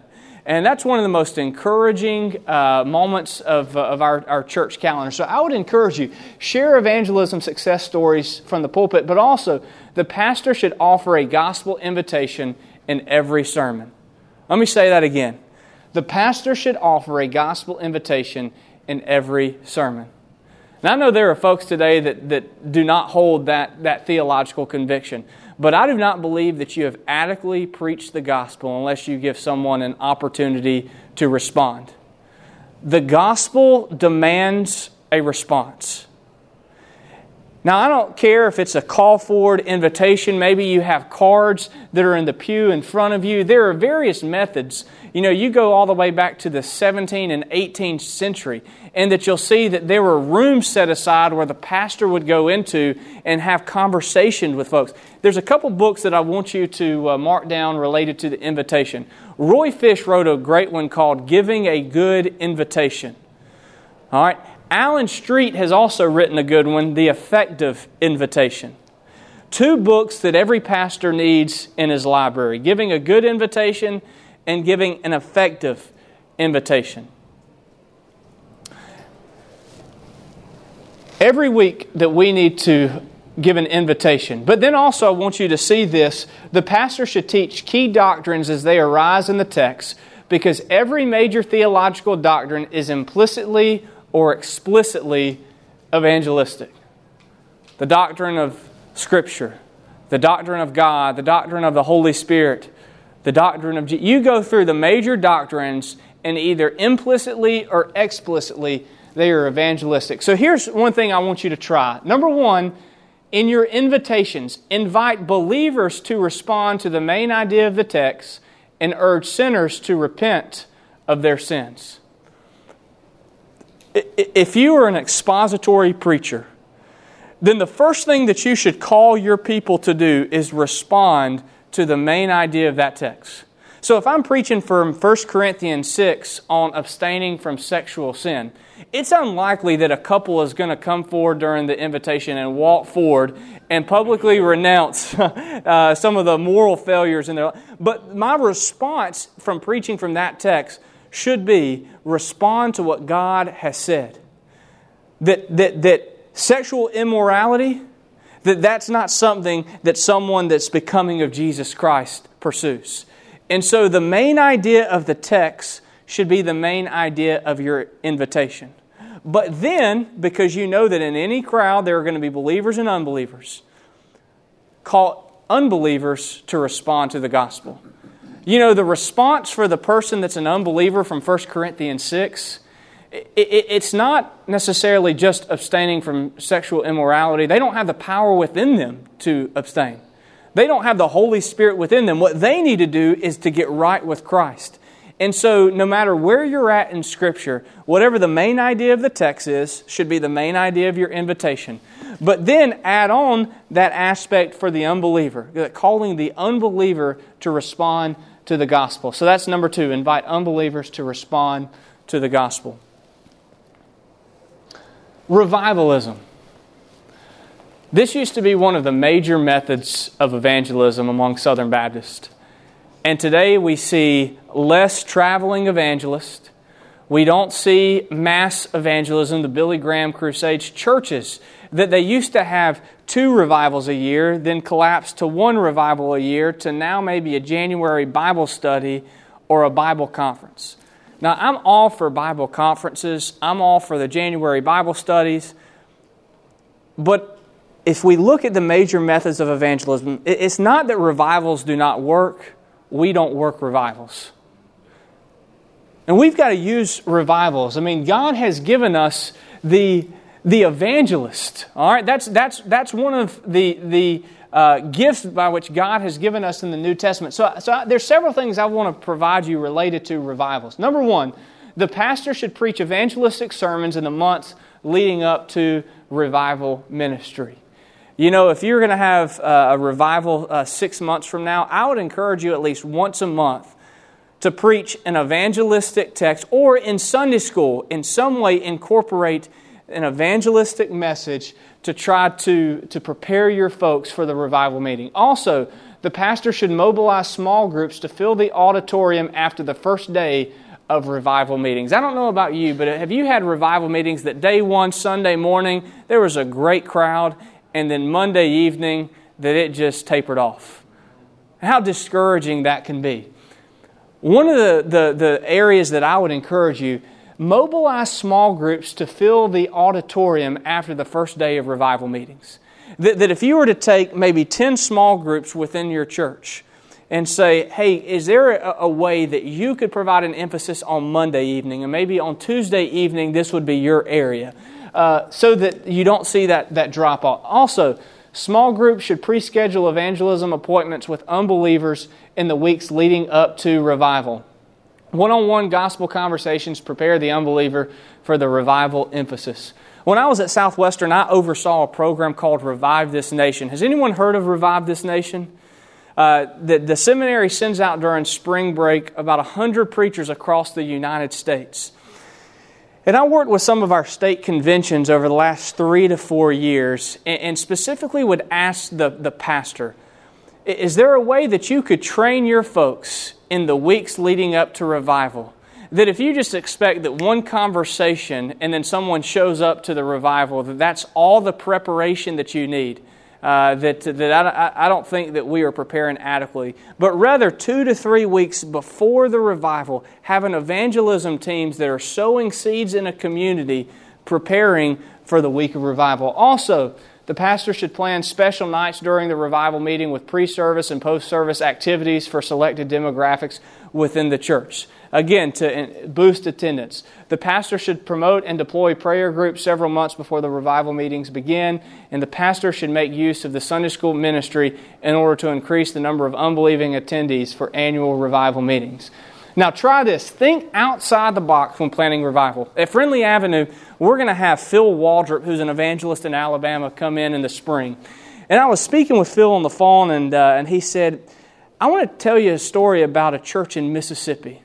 [SPEAKER 2] And that's one of the most encouraging uh, moments of, uh, of our, our church calendar. So I would encourage you, share evangelism success stories from the pulpit, but also the pastor should offer a gospel invitation in every sermon. Let me say that again. The pastor should offer a gospel invitation in every sermon. Now, I know there are folks today that, that do not hold that, that theological conviction, but I do not believe that you have adequately preached the gospel unless you give someone an opportunity to respond. The gospel demands a response. Now, I don't care if it's a call forward invitation. Maybe you have cards that are in the pew in front of you. There are various methods. You know, you go all the way back to the seventeenth and eighteenth century, and that you'll see that there were rooms set aside where the pastor would go into and have conversation with folks. There's a couple books that I want you to uh, mark down related to the invitation. Roy Fish wrote a great one called Giving a Good Invitation. All right. Alan Street has also written a good one, The Effective Invitation. Two books that every pastor needs in his library, Giving a Good Invitation and Giving an Effective Invitation. Every week that we need to give an invitation. But then also I want you to see this. The pastor should teach key doctrines as they arise in the text, because every major theological doctrine is implicitly or explicitly evangelistic. The doctrine of Scripture, the doctrine of God, the doctrine of the Holy Spirit, the doctrine of Jesus. You go through the major doctrines and either implicitly or explicitly they are evangelistic. So here's one thing I want you to try. Number one, in your invitations, invite believers to respond to the main idea of the text and urge sinners to repent of their sins. If you are an expository preacher, then the first thing that you should call your people to do is respond to the main idea of that text. So if I'm preaching from First Corinthians six on abstaining from sexual sin, it's unlikely that a couple is going to come forward during the invitation and walk forward and publicly renounce uh, some of the moral failures in their life. But my response from preaching from that text should be respond to what God has said. That that that sexual immorality, that that's not something that someone that's becoming of Jesus Christ pursues. And so the main idea of the text should be the main idea of your invitation. But then, because you know that in any crowd there are going to be believers and unbelievers, call unbelievers to respond to the gospel. You know, the response for the person that's an unbeliever from First Corinthians six, it, it, it's not necessarily just abstaining from sexual immorality. They don't have the power within them to abstain. They don't have the Holy Spirit within them. What they need to do is to get right with Christ. And so no matter where you're at in Scripture, whatever the main idea of the text is, should be the main idea of your invitation. But then add on that aspect for the unbeliever, calling the unbeliever to respond to the gospel. So that's number two, invite unbelievers to respond to the gospel. Revivalism. This used to be one of the major methods of evangelism among Southern Baptists. And today we see less traveling evangelists. We don't see mass evangelism, the Billy Graham Crusades. Churches that they used to have two revivals a year, then collapsed to one revival a year, to now maybe a January Bible study or a Bible conference. Now, I'm all for Bible conferences. I'm all for the January Bible studies. But if we look at the major methods of evangelism, it's not that revivals do not work. We don't work revivals. And we've got to use revivals. I mean, God has given us the, the evangelist. All right, that's that's that's one of the the uh, gifts by which God has given us in the New Testament. So, so there's several things I want to provide you related to revivals. Number one, the pastor should preach evangelistic sermons in the months leading up to revival ministry. You know, if you're going to have a revival uh, six months from now, I would encourage you at least once a month to preach an evangelistic text, or in Sunday school, in some way incorporate an evangelistic message to try to, to prepare your folks for the revival meeting. Also, the pastor should mobilize small groups to fill the auditorium after the first day of revival meetings. I don't know about you, but have you had revival meetings that day one, Sunday morning, there was a great crowd, and then Monday evening that it just tapered off? How discouraging that can be. One of the, the, the areas that I would encourage you, mobilize small groups to fill the auditorium after the first day of revival meetings. That, that if you were to take maybe ten small groups within your church and say, hey, is there a, a way that you could provide an emphasis on Monday evening, and maybe on Tuesday evening this would be your area, uh, so that you don't see that, that drop off. Also, small groups should pre-schedule evangelism appointments with unbelievers in the weeks leading up to revival. One-on-one gospel conversations prepare the unbeliever for the revival emphasis. When I was at Southwestern, I oversaw a program called Revive This Nation. Has anyone heard of Revive This Nation? Uh, the, the seminary sends out during spring break about one hundred preachers across the United States. And I worked with some of our state conventions over the last three to four years, and, and specifically would ask the, the pastor, is there a way that you could train your folks in the weeks leading up to revival? That if you just expect that one conversation and then someone shows up to the revival, that that's all the preparation that you need. Uh, that that I, I don't think that we are preparing adequately. But rather, two to three weeks before the revival, having evangelism teams that are sowing seeds in a community, preparing for the week of revival. Also, the pastor should plan special nights during the revival meeting with pre-service and post-service activities for selected demographics within the church. Again, to boost attendance. The pastor should promote and deploy prayer groups several months before the revival meetings begin, and the pastor should make use of the Sunday school ministry in order to increase the number of unbelieving attendees for annual revival meetings. Now try this. Think outside the box when planning revival. At Friendly Avenue, we're going to have Phil Waldrop, who's an evangelist in Alabama, come in in the spring. And I was speaking with Phil on the phone, and uh, and he said, I want to tell you a story about a church in Mississippi.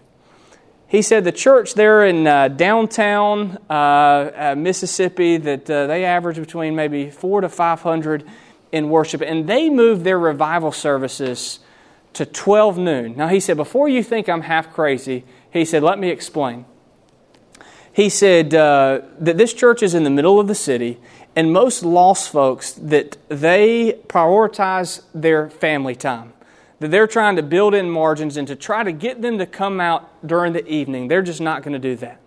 [SPEAKER 2] He said the church there in uh, downtown uh, uh, Mississippi, that uh, they average between maybe four to five hundred in worship, and they moved their revival services to twelve noon. Now he said, before you think I'm half crazy, he said, let me explain. He said uh, that this church is in the middle of the city, and most lost folks, that they prioritize their family time. That they're trying to build in margins, and to try to get them to come out during the evening, they're just not going to do that.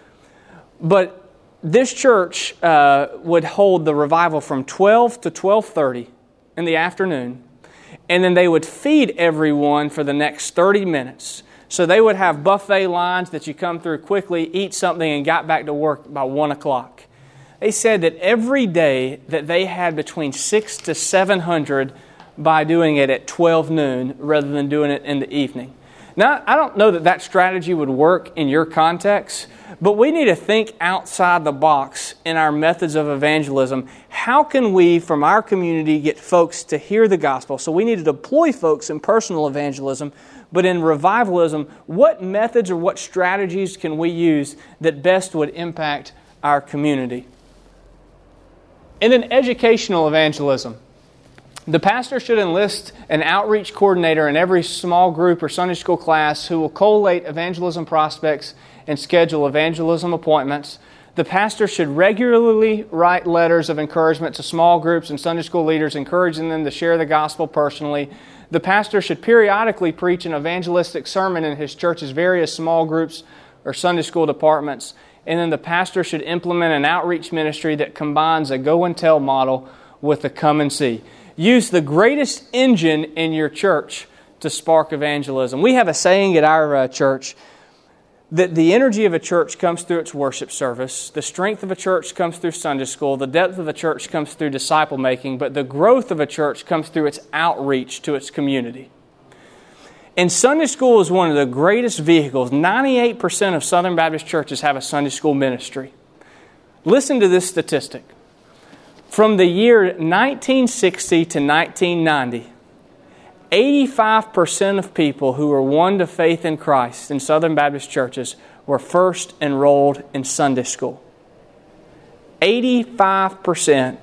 [SPEAKER 2] But this church uh, would hold the revival from twelve to twelve thirty in the afternoon, and then they would feed everyone for the next thirty minutes. So they would have buffet lines that you come through quickly, eat something, and got back to work by one o'clock. They said that every day that they had between six to seven hundred by doing it at twelve noon rather than doing it in the evening. Now, I don't know that that strategy would work in your context, but we need to think outside the box in our methods of evangelism. How can we, from our community, get folks to hear the gospel? So we need to deploy folks in personal evangelism, but in revivalism, what methods or what strategies can we use that best would impact our community? And then educational evangelism. The pastor should enlist an outreach coordinator in every small group or Sunday school class who will collate evangelism prospects and schedule evangelism appointments. The pastor should regularly write letters of encouragement to small groups and Sunday school leaders, encouraging them to share the gospel personally. The pastor should periodically preach an evangelistic sermon in his church's various small groups or Sunday school departments. And then the pastor should implement an outreach ministry that combines a go and tell model with a come and see. Use the greatest engine in your church to spark evangelism. We have a saying at our uh, church that the energy of a church comes through its worship service, the strength of a church comes through Sunday school, the depth of a church comes through disciple making, but the growth of a church comes through its outreach to its community. And Sunday school is one of the greatest vehicles. ninety-eight percent of Southern Baptist churches have a Sunday school ministry. Listen to this statistic. From the year nineteen sixty to nineteen ninety, eighty-five percent of people who were won to faith in Christ in Southern Baptist churches were first enrolled in Sunday school. eighty-five percent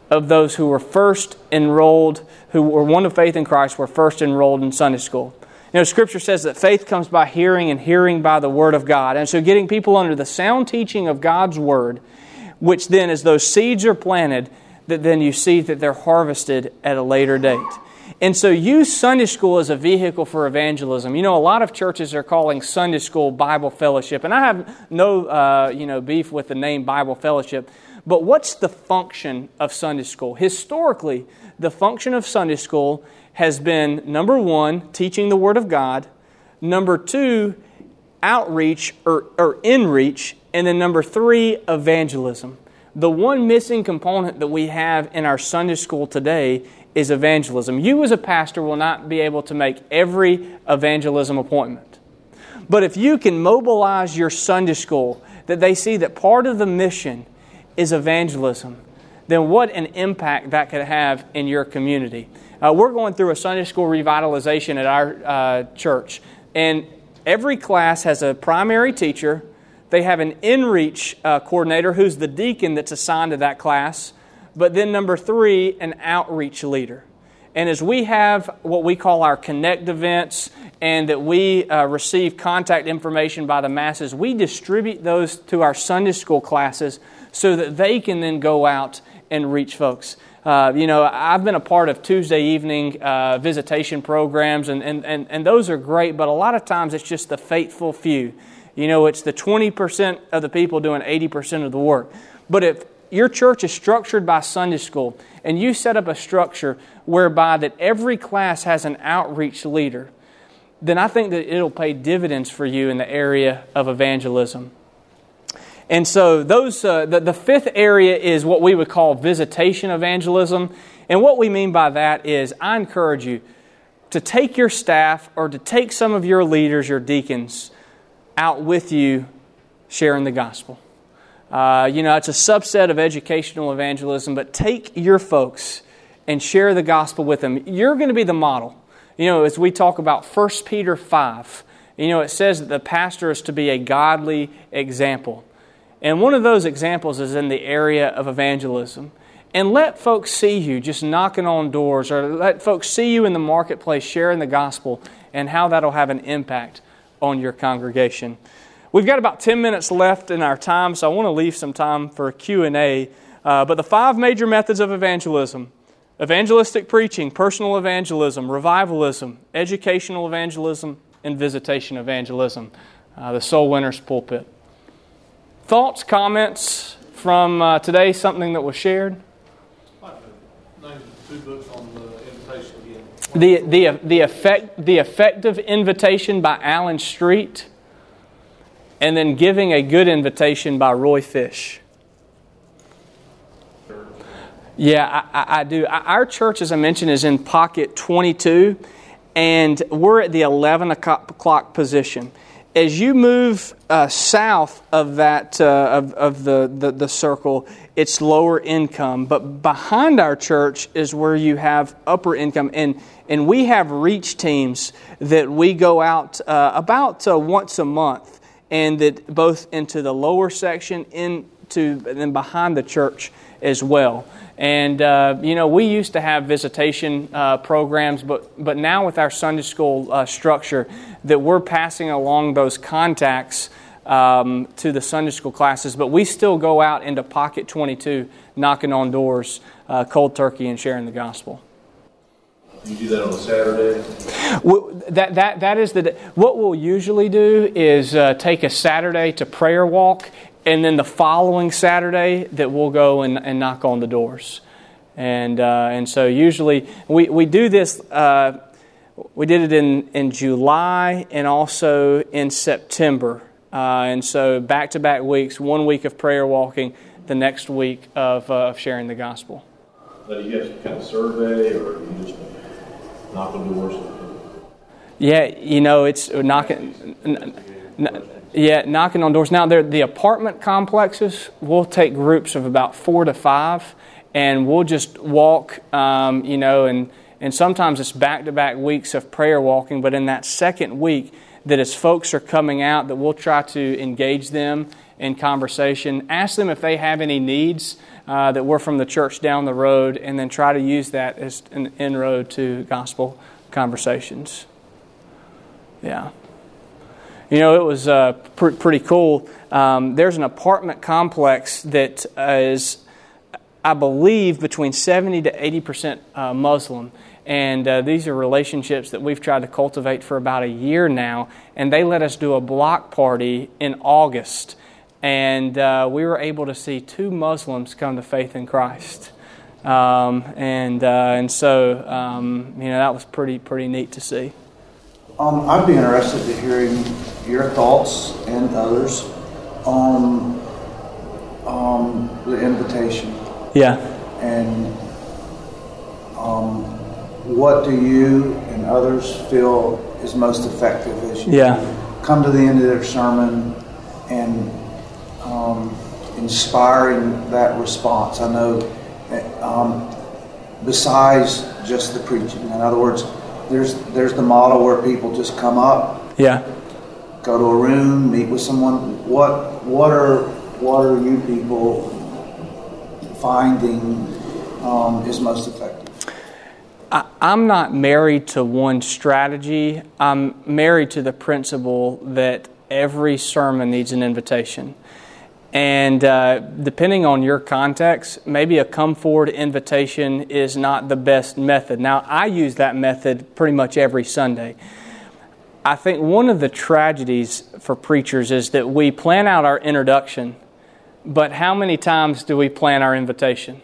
[SPEAKER 2] of those who were first enrolled, who were one of faith in Christ, were first enrolled in Sunday school. You know, Scripture says that faith comes by hearing and hearing by the Word of God. And so getting people under the sound teaching of God's Word, which then as those seeds are planted, that then you see that they're harvested at a later date. And so use Sunday school as a vehicle for evangelism. You know, a lot of churches are calling Sunday school Bible fellowship. And I have no, uh, you know, beef with the name Bible fellowship. But what's the function of Sunday school? Historically, the function of Sunday school has been, number one, teaching the Word of God. Number two, outreach or, or in-reach. And then number three, evangelism. The one missing component that we have in our Sunday school today is evangelism. You as a pastor will not be able to make every evangelism appointment. But if you can mobilize your Sunday school, that they see that part of the mission is evangelism, then what an impact that could have in your community. Uh, we're going through a Sunday school revitalization at our uh, church. And every class has a primary teacher. They have an in-reach uh, coordinator who's the deacon that's assigned to that class. But then number three, an outreach leader. And as we have what we call our Connect events and that we uh, receive contact information by the masses, we distribute those to our Sunday school classes so that they can then go out and reach folks. Uh, you know, I've been a part of Tuesday evening uh, visitation programs, and, and, and, and those are great, but a lot of times it's just the faithful few. You know, it's the twenty percent of the people doing eighty percent of the work. But if your church is structured by Sunday school, and you set up a structure whereby that every class has an outreach leader, then I think that it'll pay dividends for you in the area of evangelism. And so those uh, the, the fifth area is what we would call visitation evangelism. And what we mean by that is I encourage you to take your staff or to take some of your leaders, your deacons, out with you sharing the gospel. Uh, you know, it's a subset of educational evangelism, but take your folks and share the gospel with them. You're going to be the model. You know, as we talk about First Peter five, you know, it says that the pastor is to be a godly example. And one of those examples is in the area of evangelism. And let folks see you just knocking on doors, or let folks see you in the marketplace sharing the gospel, and how that'll have an impact on your congregation. We've got about ten minutes left in our time, so I want to leave some time for Q and A. Uh, but the five major methods of evangelism: evangelistic preaching, personal evangelism, revivalism, educational evangelism, and visitation evangelism. Uh, the Soul Winners Pulpit. Thoughts, comments from uh, today, something that was shared?
[SPEAKER 7] I'd like to name two books on the invitation again.
[SPEAKER 2] The, the, the, effect, the Effective Invitation by Alan Street, and then Giving a Good Invitation by Roy Fish. Yeah, I, I, I do. Our church, as I mentioned, is in pocket twenty-two, and we're at the eleven o'clock position. As you move uh, south of that uh, of, of the, the, the circle, it's lower income. But behind our church is where you have upper income. And, and we have reach teams that we go out uh, about uh, once a month, and that both into the lower section, into and then behind the church as well. And, uh, you know, we used to have visitation uh, programs, but but now with our Sunday school uh, structure, that we're passing along those contacts um, to the Sunday school classes, but we still go out into Pocket twenty-two, knocking on doors, uh, cold turkey, and sharing the gospel.
[SPEAKER 6] You do that on a Saturday?
[SPEAKER 2] Well, that that that is the what we'll usually do is uh, take a Saturday to prayer walk. And then the following Saturday that we'll go and, and knock on the doors. And uh, and so usually we, we do this, uh, we did it in, in July and also in September. Uh, and so back-to-back weeks, one week of prayer walking, the next week of, uh, of sharing the gospel.
[SPEAKER 6] Now, do you have some kind of survey, or do you just knock on doors?
[SPEAKER 2] Yeah, you know, it's knocking... N- n- Yeah, knocking on doors. Now, the apartment complexes, we'll take groups of about four to five, and we'll just walk, um, you know, and, and sometimes it's back-to-back weeks of prayer walking, but in that second week, that as folks are coming out, that we'll try to engage them in conversation, ask them if they have any needs. uh, that we're from the church down the road, and then try to use that as an inroad to gospel conversations. Yeah. You know, it was uh, pr- pretty cool. Um, there's an apartment complex that is, I believe, between seventy to eighty percent uh, Muslim. And uh, these are relationships that we've tried to cultivate for about a year now. And they let us do a block party in August. And uh, we were able to see two Muslims come to faith in Christ. Um, and uh, and so, um, you know, that was pretty pretty neat to see.
[SPEAKER 8] Um, I'd be interested in hearing your thoughts and others on um, the invitation.
[SPEAKER 2] Yeah.
[SPEAKER 8] And um, what do you and others feel is most effective as you
[SPEAKER 2] yeah.
[SPEAKER 8] come to the end of their sermon and um, inspiring that response? I know um, besides just the preaching, in other words, there's there's the model where people just come up,
[SPEAKER 2] yeah,
[SPEAKER 8] go to a room, meet with someone. What what are what are you people finding um, is most effective?
[SPEAKER 2] I, I'm not married to one strategy. I'm married to the principle that every sermon needs an invitation. And uh, depending on your context, maybe a come forward invitation is not the best method. Now, I use that method pretty much every Sunday. I think one of the tragedies for preachers is that we plan out our introduction, but how many times do we plan our invitation?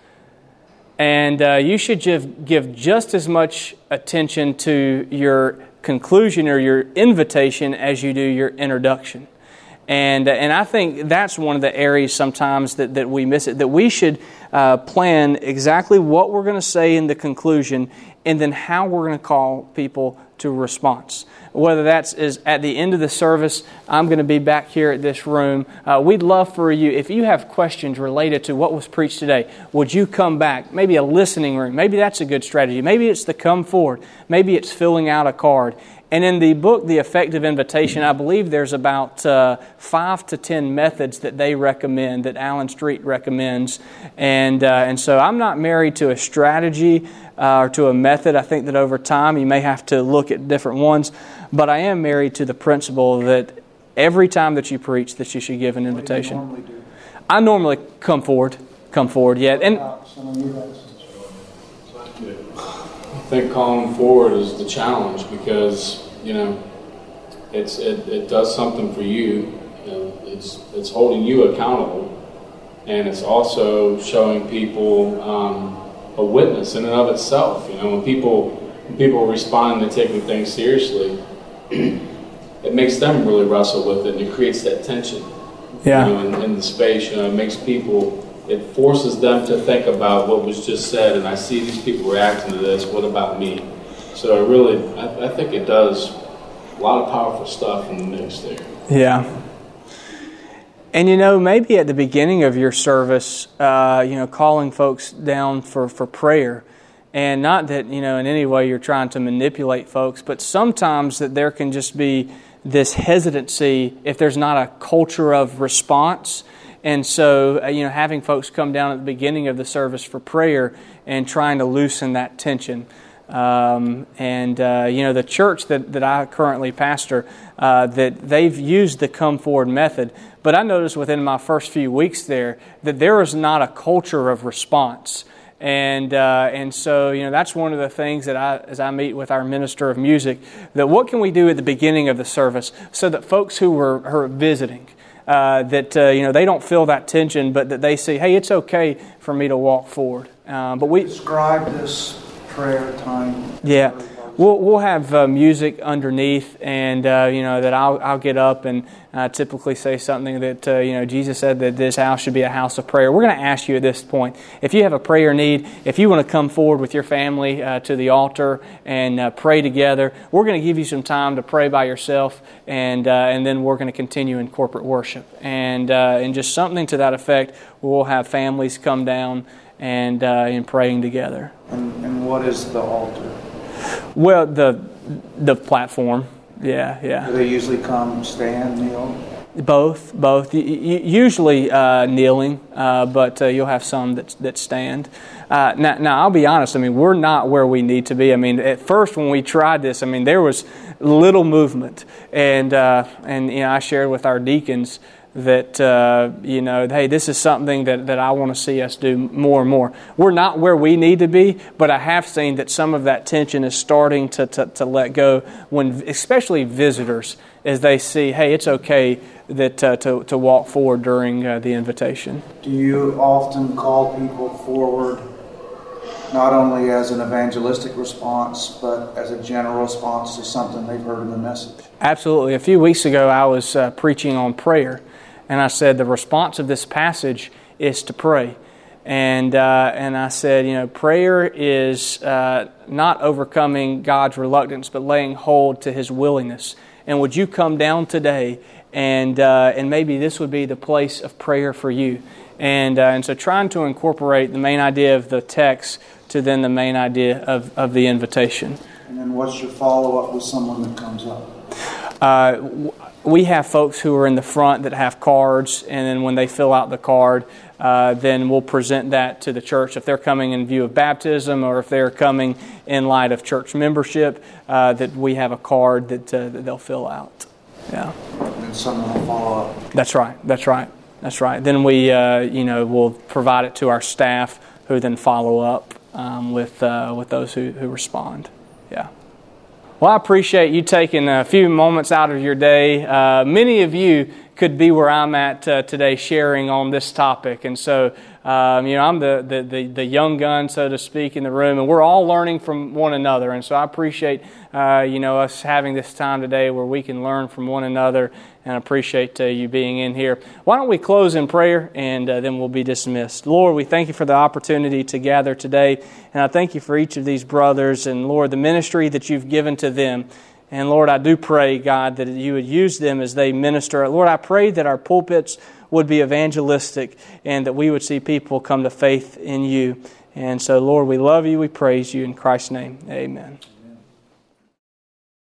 [SPEAKER 2] And uh, you should give, give just as much attention to your conclusion or your invitation as you do your introduction. And and I think that's one of the areas sometimes that, that we miss it, that we should uh, plan exactly what we're going to say in the conclusion and then how we're going to call people to response. Whether that's is at the end of the service, I'm going to be back here at this room. Uh, we'd love for you, if you have questions related to what was preached today, would you come back? Maybe a listening room. Maybe that's a good strategy. Maybe it's the come forward. Maybe it's filling out a card. And in the book, The Effective Invitation, I believe there's about uh, five to ten methods that they recommend, that Allen Street recommends. And uh, and so I'm not married to a strategy uh, or to a method. I think that over time you may have to look at different ones. But I am married to the principle that every time that you preach, that you should give an invitation.
[SPEAKER 8] What do you normally do?
[SPEAKER 2] I normally come forward, come forward, yeah. And
[SPEAKER 3] I think calling forward is the challenge because, you know, it's it, it does something for you. You know, it's it's holding you accountable, and it's also showing people um, a witness in and of itself. You know, when people when people respond to taking things seriously, it makes them really wrestle with it, and it creates that tension.
[SPEAKER 2] Yeah.
[SPEAKER 3] You know, in, in the space, you know, it makes people. It forces them to think about what was just said, and I see these people reacting to this. What about me? So it really, I, I think it does a lot of powerful stuff in the mix there.
[SPEAKER 2] Yeah. And you know, maybe at the beginning of your service, uh, you know, calling folks down for, for prayer. And not that, you know, in any way you're trying to manipulate folks, but sometimes that there can just be this hesitancy if there's not a culture of response. And so, you know, having folks come down at the beginning of the service for prayer and trying to loosen that tension. Um, and, uh, you know, the church that, that I currently pastor, uh, that they've used the come forward method. But I noticed within my first few weeks there that there is not a culture of response. And uh, and so, you know, that's one of the things that I, as I meet with our minister of music, that what can we do at the beginning of the service so that folks who were, who are visiting, Uh, that uh, you know they don't feel that tension, but that they see, hey, it's okay for me to walk forward. Uh, but we
[SPEAKER 8] describe this prayer time.
[SPEAKER 2] Yeah, we'll we'll have uh, music underneath, and uh, you know that I'll I'll get up and uh, typically say something that uh, you know Jesus said that this house should be a house of prayer. We're going to ask you at this point, if you have a prayer need, if you want to come forward with your family uh, to the altar and uh, pray together, we're going to give you some time to pray by yourself, and uh, and then we're going to continue in corporate worship, and uh, and just something to that effect. We'll have families come down and uh, and praying together.
[SPEAKER 8] And, and what is the altar?
[SPEAKER 2] Well, the the platform, yeah, yeah.
[SPEAKER 8] Do they usually come, stand, kneel?
[SPEAKER 2] Both, both. Y- y- usually uh, kneeling, uh, but uh, you'll have some that that stand. Uh, now, now, I'll be honest. I mean, we're not where we need to be. I mean, at first when we tried this, I mean, there was little movement, and uh, and you know, I shared with our deacons that uh, you know, hey, this is something that, that I want to see us do more and more. We're not where we need to be, but I have seen that some of that tension is starting to to, to let go when, especially visitors, as they see, hey, it's okay that uh, to to walk forward during uh, the invitation.
[SPEAKER 8] Do you often call people forward, not only as an evangelistic response, but as a general response to something they've heard in the message?
[SPEAKER 2] Absolutely. A few weeks ago, I was uh, preaching on prayer, and I said the response of this passage is to pray. And uh, and I said, you know, prayer is uh, not overcoming God's reluctance, but laying hold to His willingness. And would you come down today, and uh, and maybe this would be the place of prayer for you. And uh, and so trying to incorporate the main idea of the text to then the main idea of, of the invitation.
[SPEAKER 8] And then what's your follow-up with someone that comes up?
[SPEAKER 2] Uh, we have folks who are in the front that have cards, and then when they fill out the card, uh, then we'll present that to the church. If they're coming in view of baptism, or if they're coming in light of church membership, uh, that we have a card that, uh, that they'll fill out. Yeah.
[SPEAKER 8] And then someone will follow up.
[SPEAKER 2] That's right. That's right. That's right. Then we, uh, you know, we'll provide it to our staff, who then follow up um, with uh, with those who, who respond. Yeah. Well, I appreciate you taking a few moments out of your day. Uh, many of you could be where I'm at uh, today, sharing on this topic, and so um, you know, I'm the, the the the young gun, so to speak, in the room, and we're all learning from one another. And so I appreciate uh, you know, us having this time today where we can learn from one another, and I appreciate uh, you being in here. Why don't we close in prayer, and uh, then we'll be dismissed. Lord, we thank you for the opportunity to gather today, and I thank you for each of these brothers, and Lord, the ministry that you've given to them. And Lord, I do pray, God, that you would use them as they minister. Lord, I pray that our pulpits would be evangelistic, and that we would see people come to faith in you. And so, Lord, we love you, we praise you. In Christ's name, amen.